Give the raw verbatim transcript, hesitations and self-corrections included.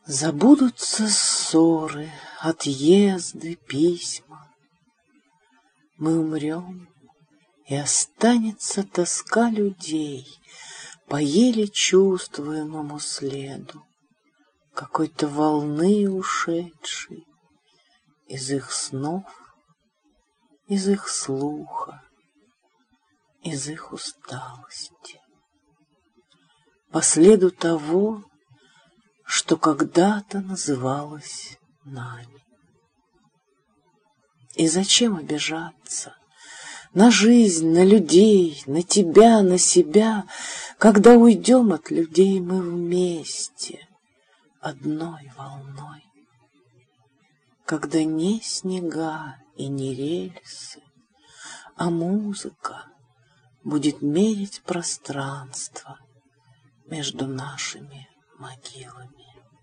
Забудутся ссоры, отъезды, письма. Мы умрем, и останется тоска людей по еле чувствуемому следу какой-то волны ушедшей из их снов, из их слуха, из их усталости. По следу того, что когда-то называлось нами. И зачем обижаться на жизнь, на людей, на тебя, на себя, когда уйдем от людей мы вместе, одной волной? Когда не снега и не рельсы, а музыка будет мерить пространство между нашими могилами.